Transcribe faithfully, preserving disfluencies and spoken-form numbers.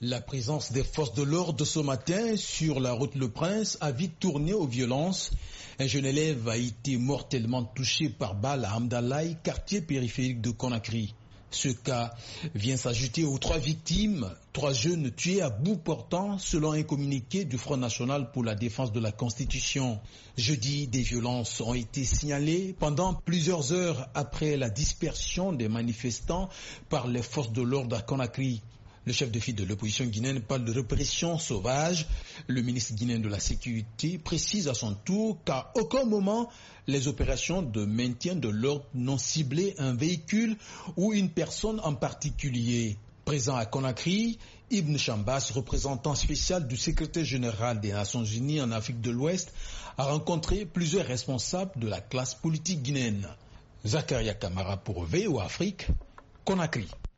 La présence des forces de l'ordre ce matin sur la route Le Prince a vite tourné aux violences. Un jeune élève a été mortellement touché par balle à Amdalaï, quartier périphérique de Conakry. Ce cas vient s'ajouter aux trois victimes, trois jeunes tués à bout portant selon un communiqué du Front National pour la défense de la Constitution. Jeudi, des violences ont été signalées pendant plusieurs heures après la dispersion des manifestants par les forces de l'ordre à Conakry. Le chef de file de l'opposition guinéenne parle de répression sauvage. Le ministre guinéen de la Sécurité précise à son tour qu'à aucun moment les opérations de maintien de l'ordre n'ont ciblé un véhicule ou une personne en particulier. Présent à Conakry, Ibn Chambas, représentant spécial du secrétaire général des Nations Unies en Afrique de l'Ouest, a rencontré plusieurs responsables de la classe politique guinéenne. Zakaria Kamara pour V O Afrique, Conakry.